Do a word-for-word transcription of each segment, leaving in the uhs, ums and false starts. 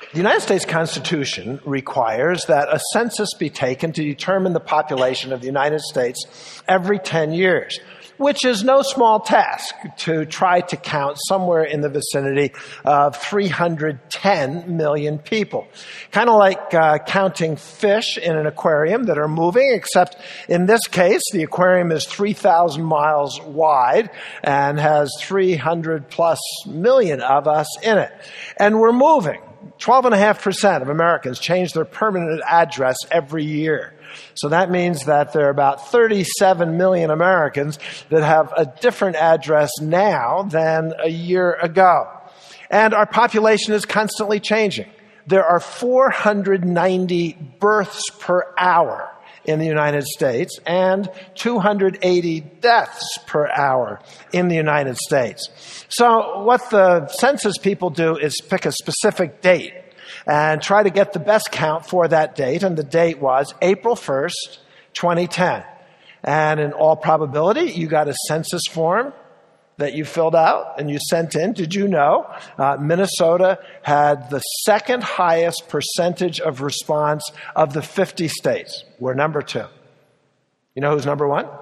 The United States Constitution requires that a census be taken to determine the population of the United States every ten years, which is no small task to try to count somewhere in the vicinity of three hundred ten million people. Kind of like uh, counting fish in an aquarium that are moving, except in this case, the aquarium is three thousand miles wide and has three hundred plus million of us in it. And we're moving. twelve point five percent of Americans change their permanent address every year. So that means that there are about thirty-seven million Americans that have a different address now than a year ago. And our population is constantly changing. There are four hundred ninety births per hour in the United States and two hundred eighty deaths per hour in the United States. So what the census people do is pick a specific date and try to get the best count for that date. And the date was April first, twenty ten. And in all probability, you got a census form that you filled out and you sent in. Did you know uh, Minnesota had the second highest percentage of response of the fifty states? We're number two. You know who's number one?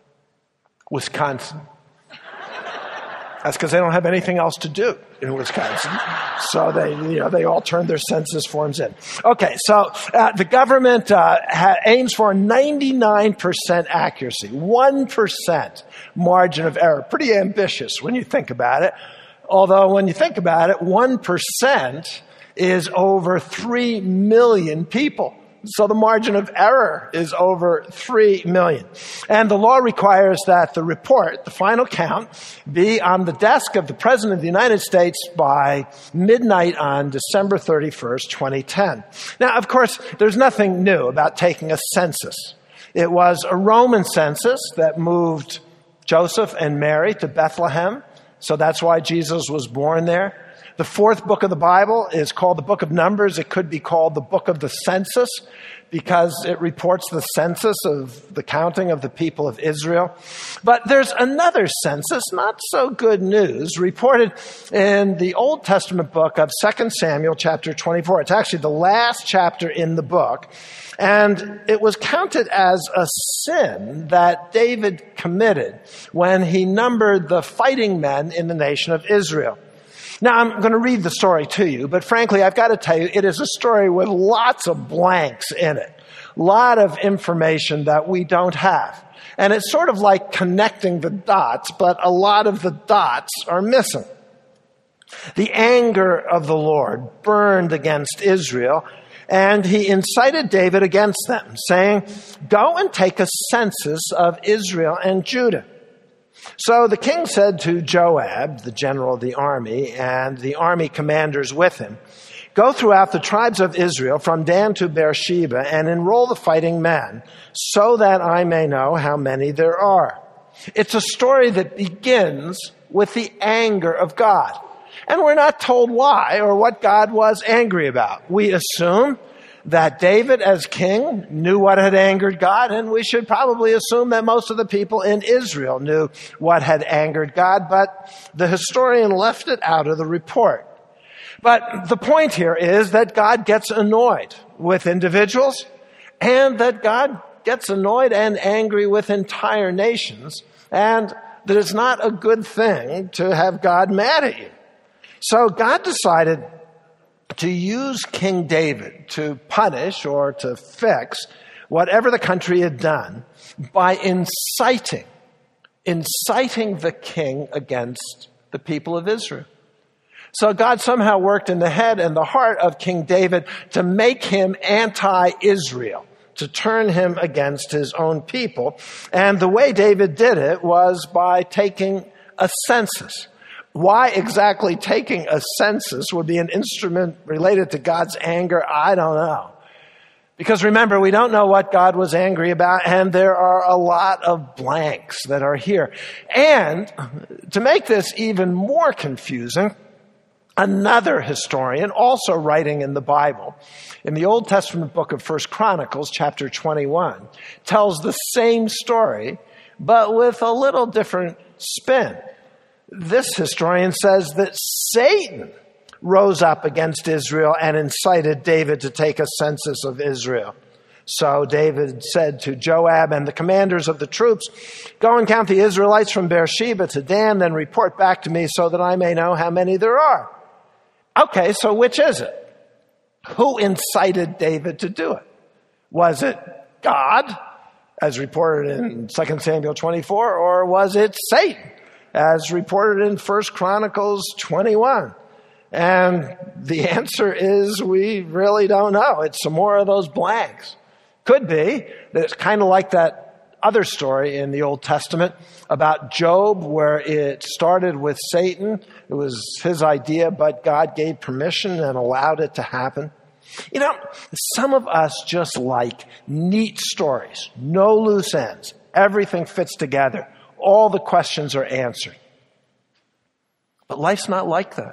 Wisconsin. That's because they don't have anything else to do in Wisconsin. So they, you know, they all turn their census forms in. Okay, so uh, the government uh, ha- aims for ninety-nine percent accuracy, one percent margin of error. Pretty ambitious when you think about it. Although when you think about it, one percent is over three million people. So the margin of error is over three million. And the law requires that the report, the final count, be on the desk of the President of the United States by midnight on December thirty-first, twenty ten. Now, of course, there's nothing new about taking a census. It was a Roman census that moved Joseph and Mary to Bethlehem. So that's why Jesus was born there. The fourth book of the Bible is called the Book of Numbers. It could be called the Book of the Census because it reports the census of the counting of the people of Israel. But there's another census, not so good news, reported in the Old Testament book of Second Samuel chapter twenty-four. It's actually the last chapter in the book. And it was counted as a sin that David committed when he numbered the fighting men in the nation of Israel. Now, I'm going to read the story to you, but frankly, I've got to tell you, it is a story with lots of blanks in it. A lot of information that we don't have. And it's sort of like connecting the dots, but a lot of the dots are missing. The anger of the Lord burned against Israel, and he incited David against them, saying, "Go and take a census of Israel and Judah." So the king said to Joab, the general of the army, and the army commanders with him, "Go throughout the tribes of Israel from Dan to Beersheba and enroll the fighting men so that I may know how many there are." It's a story that begins with the anger of God. And we're not told why or what God was angry about. We assume that David as king knew what had angered God, and we should probably assume that most of the people in Israel knew what had angered God, but the historian left it out of the report. But the point here is that God gets annoyed with individuals, and that God gets annoyed and angry with entire nations, and that it's not a good thing to have God mad at you. So God decided to use King David to punish or to fix whatever the country had done by inciting, inciting the king against the people of Israel. So God somehow worked in the head and the heart of King David to make him anti-Israel, to turn him against his own people. And the way David did it was by taking a census. Why exactly taking a census would be an instrument related to God's anger, I don't know. Because remember, we don't know what God was angry about, and there are a lot of blanks that are here. And to make this even more confusing, another historian, also writing in the Bible, in the Old Testament book of First Chronicles, chapter twenty-one, tells the same story, but with a little different spin. This historian says that Satan rose up against Israel and incited David to take a census of Israel. So David said to Joab and the commanders of the troops, "Go and count the Israelites from Beersheba to Dan, then report back to me so that I may know how many there are." Okay, so which is it? Who incited David to do it? Was it God, as reported in Second Samuel twenty-four, or was it Satan, as reported in First Chronicles twenty-one? And the answer is we really don't know. It's some more of those blanks. Could be that it's kind of like that other story in the Old Testament about Job, where it started with Satan. It was his idea, but God gave permission and allowed it to happen. You know, some of us just like neat stories, no loose ends. Everything fits together. All the questions are answered. But life's not like that.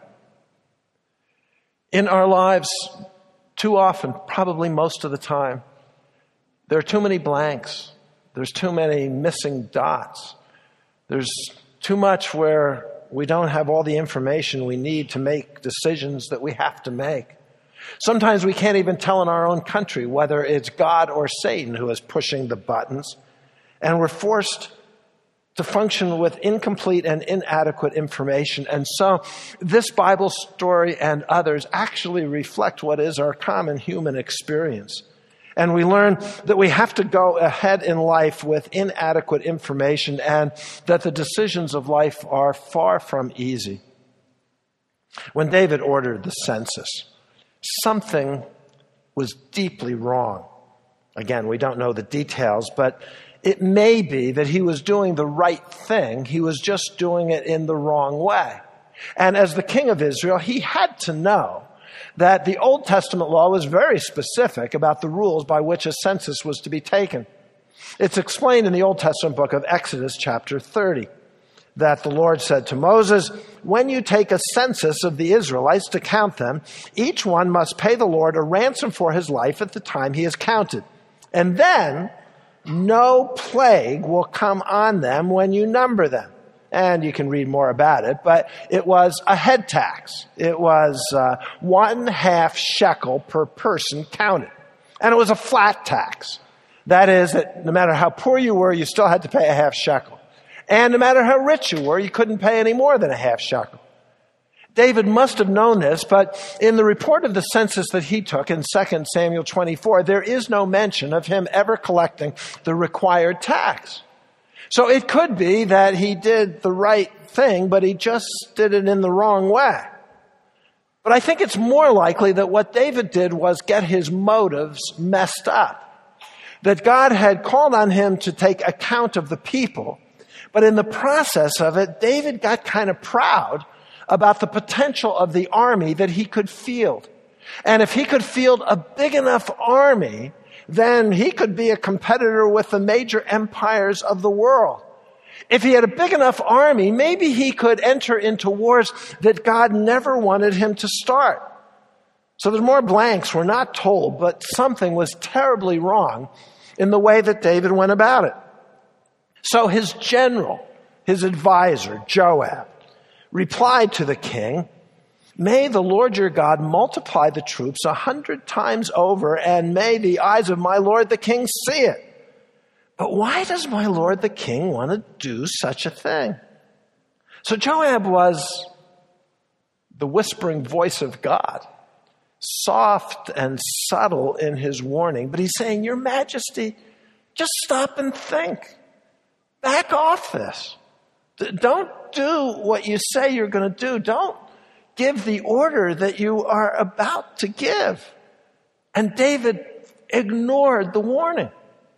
In our lives, too often, probably most of the time, there are too many blanks. There's too many missing dots. There's too much where we don't have all the information we need to make decisions that we have to make. Sometimes we can't even tell in our own country whether it's God or Satan who is pushing the buttons. And we're forced to function with incomplete and inadequate information. And so this Bible story and others actually reflect what is our common human experience. And we learn that we have to go ahead in life with inadequate information and that the decisions of life are far from easy. When David ordered the census, something was deeply wrong. Again, we don't know the details, but it may be that he was doing the right thing. He was just doing it in the wrong way. And as the king of Israel, he had to know that the Old Testament law was very specific about the rules by which a census was to be taken. It's explained in the Old Testament book of Exodus chapter thirty that the Lord said to Moses, "When you take a census of the Israelites to count them, each one must pay the Lord a ransom for his life at the time he is counted. And then no plague will come on them when you number them." And you can read more about it, but it was a head tax. It was uh, one half shekel per person counted. And it was a flat tax. That is, that no matter how poor you were, you still had to pay a half shekel. And no matter how rich you were, you couldn't pay any more than a half shekel. David must have known this, but in the report of the census that he took in Second Samuel twenty-four, there is no mention of him ever collecting the required tax. So it could be that he did the right thing, but he just did it in the wrong way. But I think it's more likely that what David did was get his motives messed up. That God had called on him to take account of the people, but in the process of it, David got kind of proud about the potential of the army that he could field. And if he could field a big enough army, then he could be a competitor with the major empires of the world. If he had a big enough army, maybe he could enter into wars that God never wanted him to start. So there's more blanks we're not told, but something was terribly wrong in the way that David went about it. So his general, his advisor, Joab, replied to the king, "May the Lord your God multiply the troops a hundred times over, and may the eyes of my lord the king see it. But why does my lord the king want to do such a thing?" So Joab was the whispering voice of God, soft and subtle in his warning. But he's saying, "Your Majesty, just stop and think. Back off this. Don't do what you say you're going to do. Don't give the order that you are about to give." And David ignored the warning.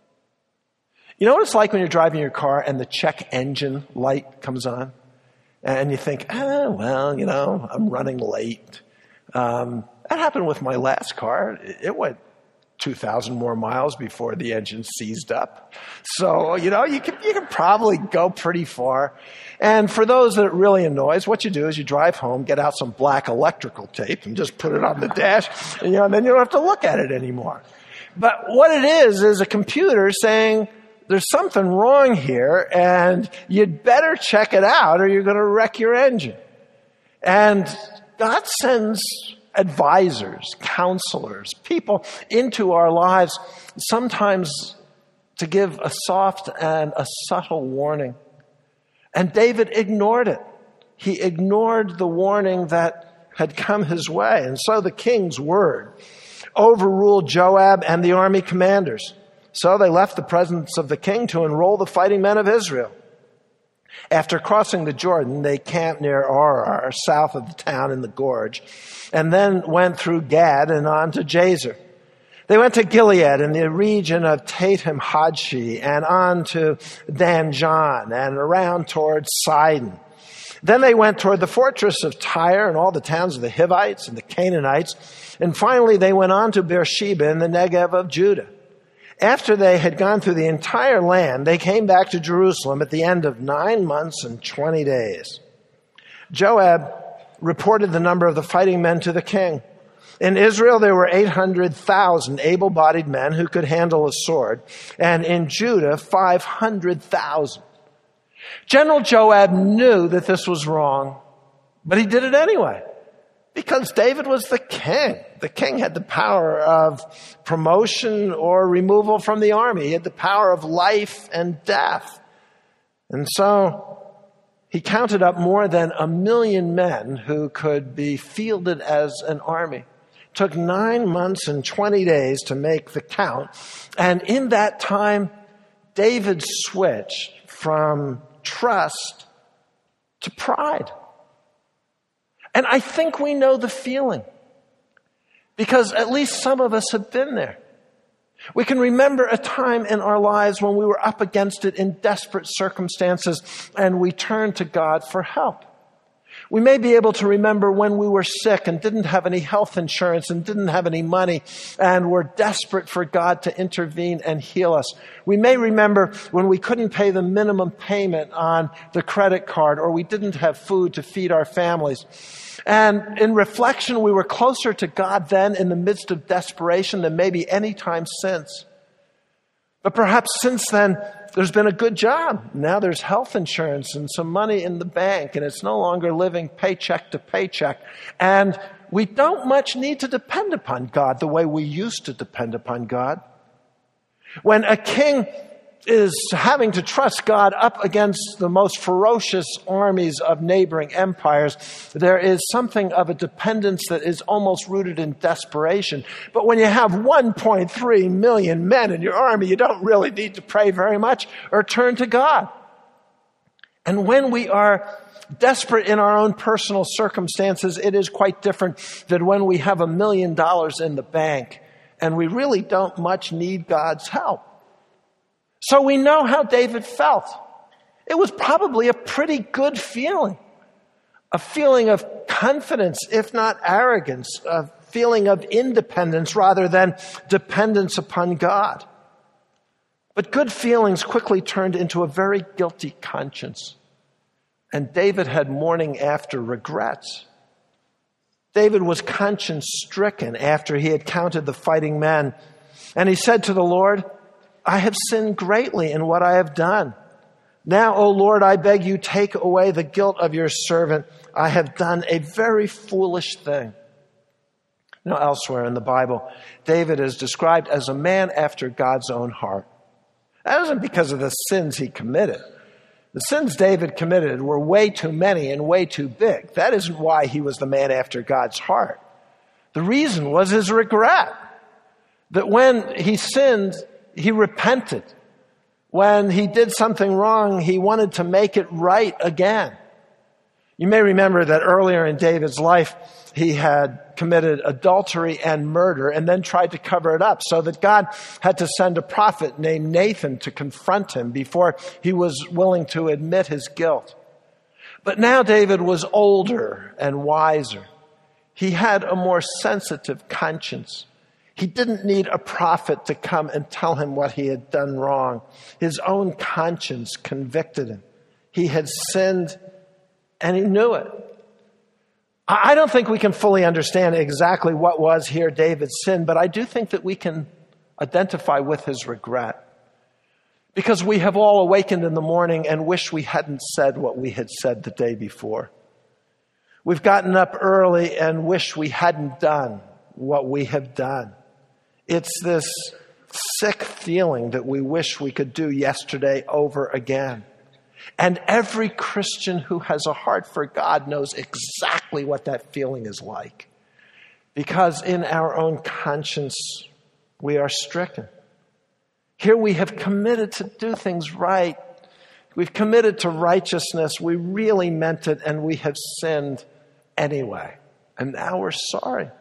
You know what it's like when you're driving your car and the check engine light comes on? And you think, oh, well, you know, I'm running late. Um, that happened with my last car. It went two thousand more miles before the engine seized up. So, you know, you can, you can probably go pretty far. And for those that it really annoys, what you do is you drive home, get out some black electrical tape and just put it on the dash, and, you know, and then you don't have to look at it anymore. But what it is, is a computer saying, there's something wrong here, and you'd better check it out or you're going to wreck your engine. And God sends advisors, counselors, people into our lives, sometimes to give a soft and a subtle warning. And David ignored it. He ignored the warning that had come his way. And so the king's word overruled Joab and the army commanders. So they left the presence of the king to enroll the fighting men of Israel. After crossing the Jordan, they camped near Arar, south of the town in the gorge, and then went through Gad and on to Jazer. They went to Gilead in the region of Tatim Hodshi and on to Danjan and around towards Sidon. Then they went toward the fortress of Tyre and all the towns of the Hivites and the Canaanites. And finally, they went on to Beersheba in the Negev of Judah. After they had gone through the entire land, they came back to Jerusalem at the end of nine months and twenty days. Joab reported the number of the fighting men to the king. In Israel, there were eight hundred thousand able-bodied men who could handle a sword, and in Judah, five hundred thousand. General Joab knew that this was wrong, but he did it anyway, because David was the king. The king had the power of promotion or removal from the army. He had the power of life and death. And so he counted up more than a million men who could be fielded as an army. It took nine months and twenty days to make the count. And in that time, David switched from trust to pride. And I think we know the feeling, because at least some of us have been there. We can remember a time in our lives when we were up against it in desperate circumstances and we turned to God for help. We may be able to remember when we were sick and didn't have any health insurance and didn't have any money and were desperate for God to intervene and heal us. We may remember when we couldn't pay the minimum payment on the credit card or we didn't have food to feed our families. And in reflection, we were closer to God then in the midst of desperation than maybe any time since. But perhaps since then, there's been a good job. Now there's health insurance and some money in the bank, and it's no longer living paycheck to paycheck. And we don't much need to depend upon God the way we used to depend upon God. When a king is having to trust God up against the most ferocious armies of neighboring empires, there is something of a dependence that is almost rooted in desperation. But when you have one point three million men in your army, you don't really need to pray very much or turn to God. And when we are desperate in our own personal circumstances, it is quite different than when we have a million dollars in the bank and we really don't much need God's help. So we know how David felt. It was probably a pretty good feeling. A feeling of confidence, if not arrogance. A feeling of independence rather than dependence upon God. But good feelings quickly turned into a very guilty conscience. And David had morning after regrets. David was conscience-stricken after he had counted the fighting men. And he said to the Lord, I have sinned greatly in what I have done. Now, O Lord, I beg you, take away the guilt of your servant. I have done a very foolish thing. You know, elsewhere in the Bible, David is described as a man after God's own heart. That isn't because of the sins he committed. The sins David committed were way too many and way too big. That isn't why he was the man after God's heart. The reason was his regret. That when he sinned, he repented. When he did something wrong, he wanted to make it right again. You may remember that earlier in David's life, he had committed adultery and murder and then tried to cover it up, so that God had to send a prophet named Nathan to confront him before he was willing to admit his guilt. But now David was older and wiser. He had a more sensitive conscience. He didn't need a prophet to come and tell him what he had done wrong. His own conscience convicted him. He had sinned and he knew it. I don't think we can fully understand exactly what was here David's sin, but I do think that we can identify with his regret. Because we have all awakened in the morning and wish we hadn't said what we had said the day before. We've gotten up early and wish we hadn't done what we have done. It's this sick feeling that we wish we could do yesterday over again. And every Christian who has a heart for God knows exactly what that feeling is like. Because in our own conscience, we are stricken. Here we have committed to do things right. We've committed to righteousness. We really meant it, and we have sinned anyway. And now we're sorry.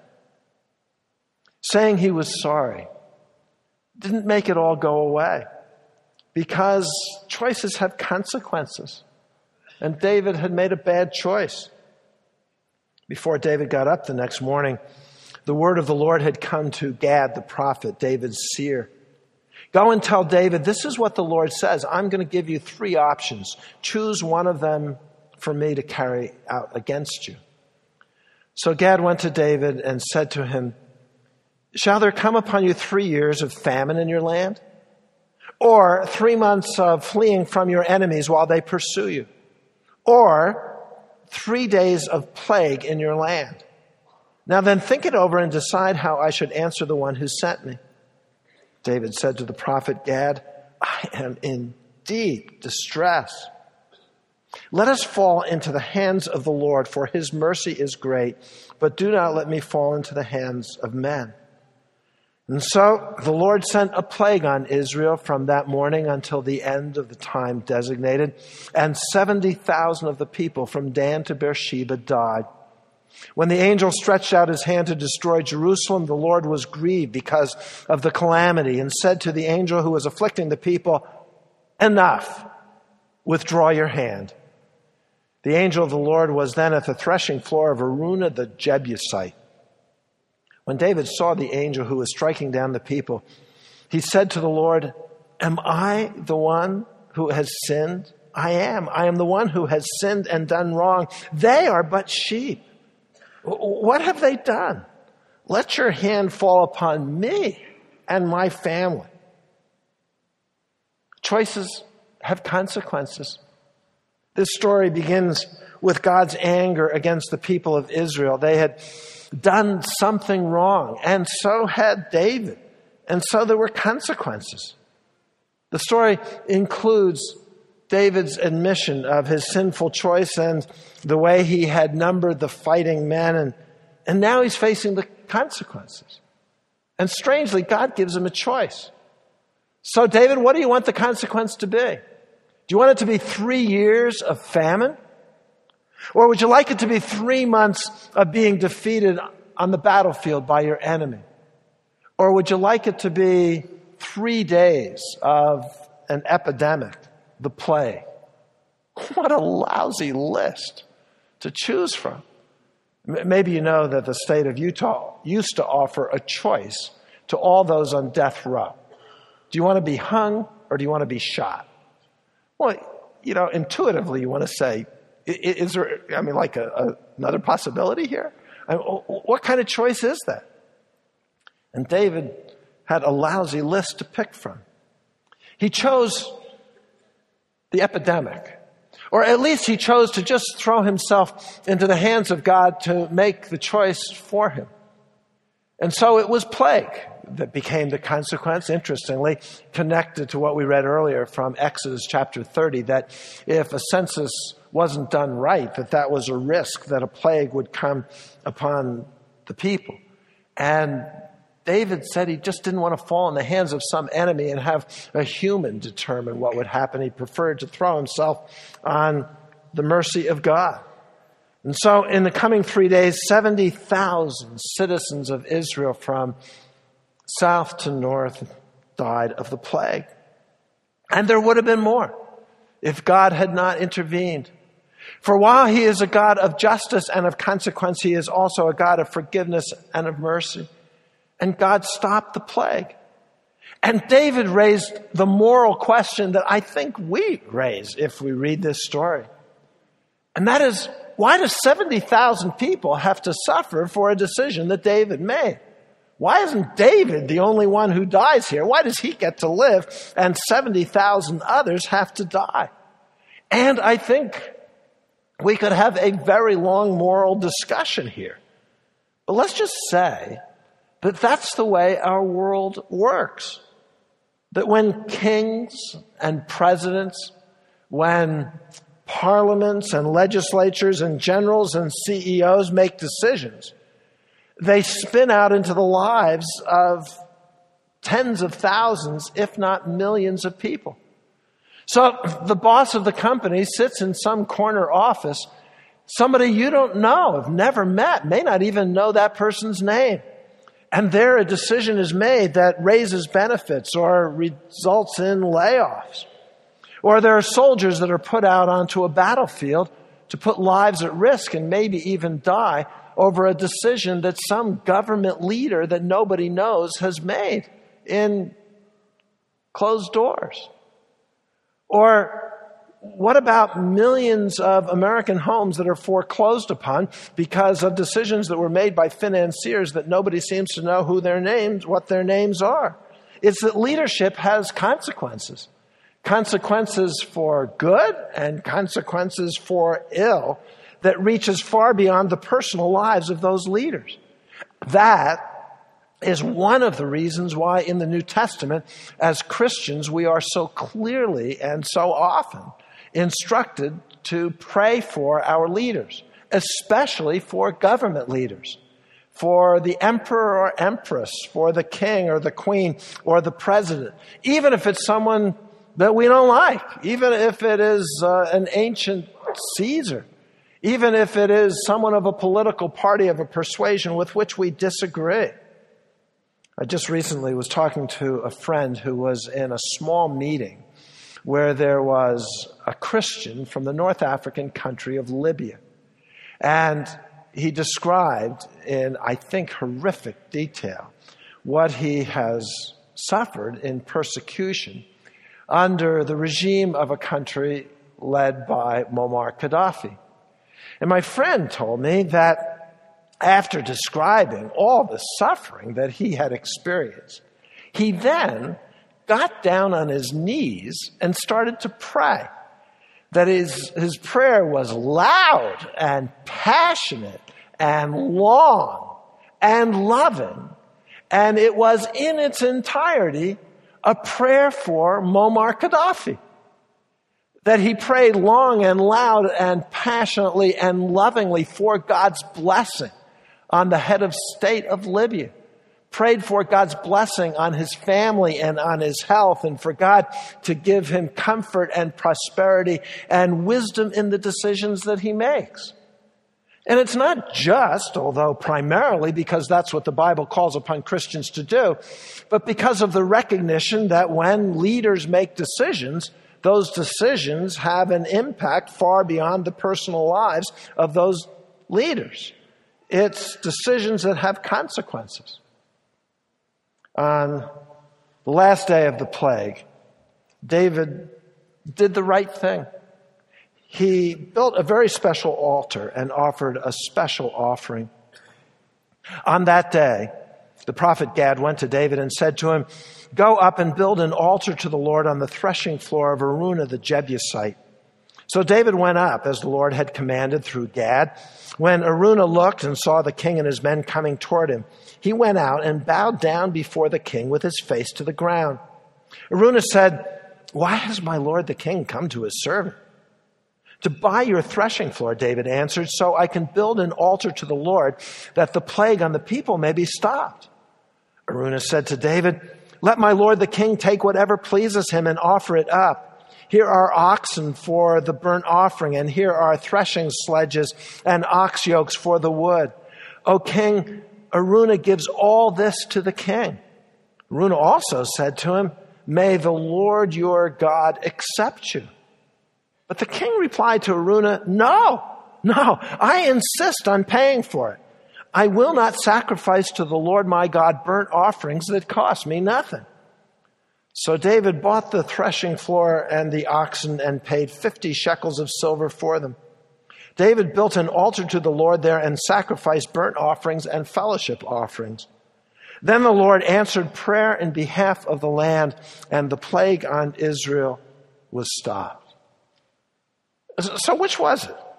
Saying he was sorry didn't make it all go away, because choices have consequences. And David had made a bad choice. Before David got up the next morning, the word of the Lord had come to Gad, the prophet, David's seer. Go and tell David, this is what the Lord says. I'm going to give you three options. Choose one of them for me to carry out against you. So Gad went to David and said to him, shall there come upon you three years of famine in your land? Or three months of fleeing from your enemies while they pursue you? Or three days of plague in your land? Now then, think it over and decide how I should answer the one who sent me. David said to the prophet Gad, I am in deep distress. Let us fall into the hands of the Lord, for his mercy is great, but do not let me fall into the hands of men. And so the Lord sent a plague on Israel from that morning until the end of the time designated, and seventy thousand of the people from Dan to Beersheba died. When the angel stretched out his hand to destroy Jerusalem, the Lord was grieved because of the calamity and said to the angel who was afflicting the people, enough, withdraw your hand. The angel of the Lord was then at the threshing floor of Araunah the Jebusite. When David saw the angel who was striking down the people, he said to the Lord, am I the one who has sinned? I am. I am the one who has sinned and done wrong. They are but sheep. What have they done? Let your hand fall upon me and my family. Choices have consequences. This story begins with God's anger against the people of Israel. They had done something wrong, and so had David. And so there were consequences. The story includes David's admission of his sinful choice and the way he had numbered the fighting men, and, and now he's facing the consequences. And strangely, God gives him a choice. So, David, what do you want the consequence to be? Do you want it to be three years of famine? Or would you like it to be three months of being defeated on the battlefield by your enemy? Or would you like it to be three days of an epidemic, the plague? What a lousy list to choose from. Maybe you know that the state of Utah used to offer a choice to all those on death row. Do you want to be hung or do you want to be shot? Well, you know, intuitively you want to say, is there, I mean, like a, a, another possibility here? I mean, what kind of choice is that? And David had a lousy list to pick from. He chose the epidemic. Or at least he chose to just throw himself into the hands of God to make the choice for him. And so it was plague that became the consequence, interestingly, connected to what we read earlier from Exodus chapter thirty, that if a census wasn't done right, that that was a risk that a plague would come upon the people. And David said he just didn't want to fall in the hands of some enemy and have a human determine what would happen. He preferred to throw himself on the mercy of God. And so in the coming three days, seventy thousand citizens of Israel from south to north died of the plague. And there would have been more if God had not intervened. For while he is a God of justice and of consequence, he is also a God of forgiveness and of mercy. And God stopped the plague. And David raised the moral question that I think we raise if we read this story. And that is, why do seventy thousand people have to suffer for a decision that David made? Why isn't David the only one who dies here? Why does he get to live and seventy thousand others have to die? And I think We could have a very long moral discussion here. But let's just say that that's the way our world works. That when kings and presidents, when parliaments and legislatures and generals and C E Os make decisions, they spin out into the lives of tens of thousands, if not millions of people. So the boss of the company sits in some corner office, somebody you don't know, have never met, may not even know that person's name. And there a decision is made that raises benefits or results in layoffs. Or there are soldiers that are put out onto a battlefield to put lives at risk and maybe even die over a decision that some government leader that nobody knows has made in closed doors. Or what about millions of American homes that are foreclosed upon because of decisions that were made by financiers that nobody seems to know who their names, what their names are? It's that leadership has consequences. Consequences for good and consequences for ill that reaches far beyond the personal lives of those leaders. That is one of the reasons why in the New Testament, as Christians, we are so clearly and so often instructed to pray for our leaders, especially for government leaders, for the emperor or empress, for the king or the queen or the president, even if it's someone that we don't like, even if it is uh, an ancient Caesar, even if it is someone of a political party, of a persuasion with which we disagree. I just recently was talking to a friend who was in a small meeting where there was a Christian from the North African country of Libya. And he described in, I think, horrific detail what he has suffered in persecution under the regime of a country led by Muammar Gaddafi. And my friend told me that after describing all the suffering that he had experienced, he then got down on his knees and started to pray. That his, his prayer was loud and passionate and long and loving. And it was in its entirety a prayer for Muammar Gaddafi. That he prayed long and loud and passionately and lovingly for God's blessing on the head of state of Libya. Prayed for God's blessing on his family and on his health, and for God to give him comfort and prosperity and wisdom in the decisions that he makes. And it's not just, although primarily because that's what the Bible calls upon Christians to do, but because of the recognition that when leaders make decisions, those decisions have an impact far beyond the personal lives of those leaders. It's decisions that have consequences. On the last day of the plague, David did the right thing. He built a very special altar and offered a special offering. On that day, the prophet Gad went to David and said to him, "Go up and build an altar to the Lord on the threshing floor of Araunah the Jebusite." So David went up as the Lord had commanded through Gad. When Araunah looked and saw the king and his men coming toward him, he went out and bowed down before the king with his face to the ground. Araunah said, "Why has my lord the king come to his servant?" "To buy your threshing floor," David answered, "so I can build an altar to the Lord, that the plague on the people may be stopped." Araunah said to David, "Let my lord the king take whatever pleases him and offer it up. Here are oxen for the burnt offering, and here are threshing sledges and ox yokes for the wood. O king, Araunah gives all this to the king." Araunah also said to him, "May the Lord your God accept you." But the king replied to Araunah, "No, no, I insist on paying for it. I will not sacrifice to the Lord my God burnt offerings that cost me nothing." So David bought the threshing floor and the oxen and paid fifty shekels of silver for them. David built an altar to the Lord there and sacrificed burnt offerings and fellowship offerings. Then the Lord answered prayer in behalf of the land, and the plague on Israel was stopped. So which was it?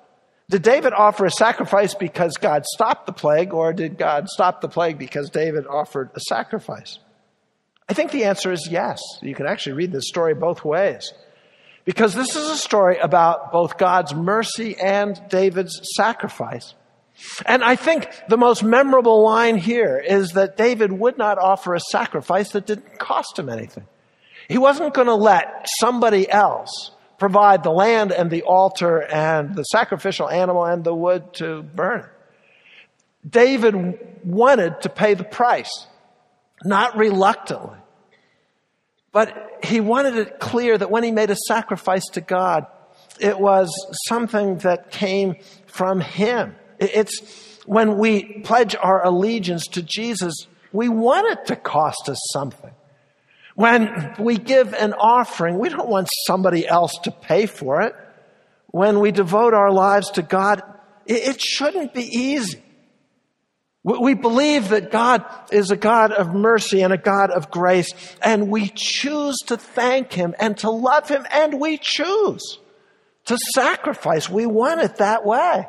Did David offer a sacrifice because God stopped the plague, or did God stop the plague because David offered a sacrifice? I think the answer is yes. You can actually read this story both ways. Because this is a story about both God's mercy and David's sacrifice. And I think the most memorable line here is that David would not offer a sacrifice that didn't cost him anything. He wasn't going to let somebody else provide the land and the altar and the sacrificial animal and the wood to burn it. David wanted to pay the price, not reluctantly. But he wanted it clear that when he made a sacrifice to God, it was something that came from him. It's when we pledge our allegiance to Jesus, we want it to cost us something. When we give an offering, we don't want somebody else to pay for it. When we devote our lives to God, it shouldn't be easy. We believe that God is a God of mercy and a God of grace, and we choose to thank Him and to love Him, and we choose to sacrifice. We want it that way.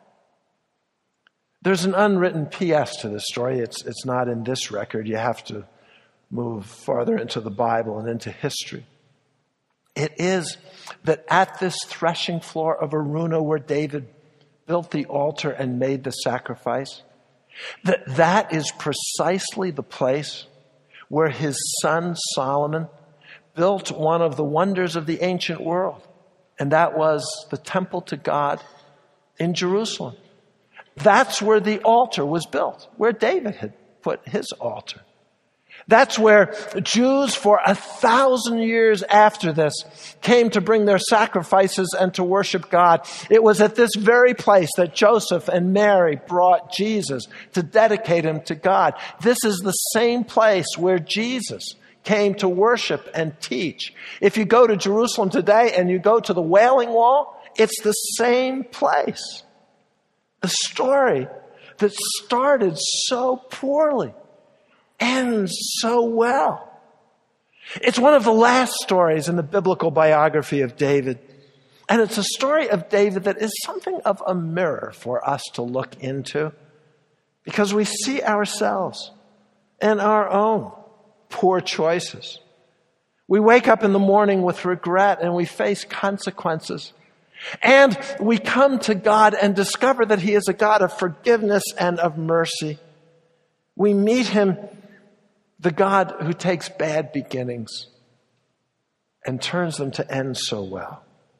There's an unwritten P S to this story. It's, it's not in this record. You have to move farther into the Bible and into history. It is that at this threshing floor of Araunah, where David built the altar and made the sacrifice, that that is precisely the place where his son Solomon built one of the wonders of the ancient world, and that was the temple to God in Jerusalem. That's where the altar was built, where David had put his altar. That's where Jews for a thousand years after this came to bring their sacrifices and to worship God. It was at this very place that Joseph and Mary brought Jesus to dedicate him to God. This is the same place where Jesus came to worship and teach. If you go to Jerusalem today and you go to the Wailing Wall, it's the same place. A story that started so poorly ends so well. It's one of the last stories in the biblical biography of David. And it's a story of David that is something of a mirror for us to look into, because we see ourselves and our own poor choices. We wake up in the morning with regret and we face consequences. And we come to God and discover that He is a God of forgiveness and of mercy. We meet Him, the God who takes bad beginnings and turns them to end so well.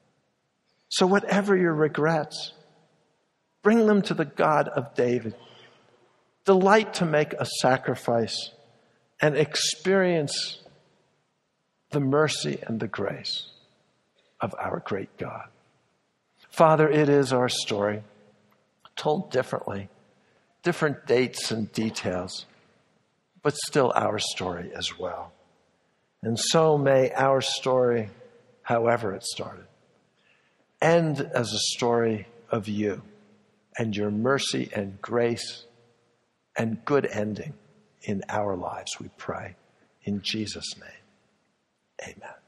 So whatever your regrets, bring them to the God of David. Delight to make a sacrifice and experience the mercy and the grace of our great God. Father, it is our story, told differently, different dates and details, but still our story as well. And so may our story, however it started, end as a story of you and your mercy and grace and good ending in our lives, we pray. In Jesus' name, amen.